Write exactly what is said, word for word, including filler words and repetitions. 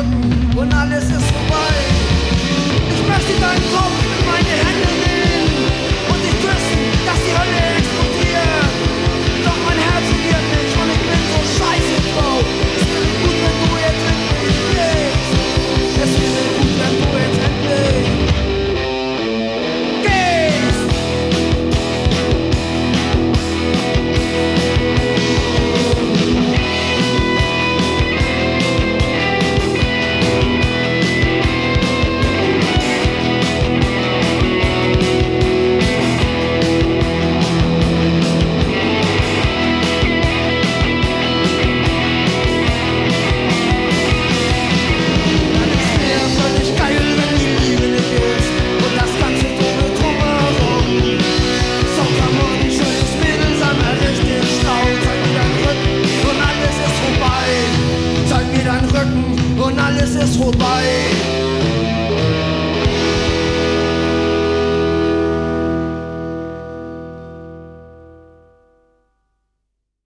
Rücken und alles ist vorbei. Ich möchte deinen Kopf in meine Hände nehmen und dich küssen, dass die Hölle explodiert. Doch mein Herz verliert mich und ich bin so scheiße drauf. Es wäre gut, wenn du jetzt endlich gehst. Es wäre gut, wenn du jetzt endlich gehst. Und alles ist vorbei.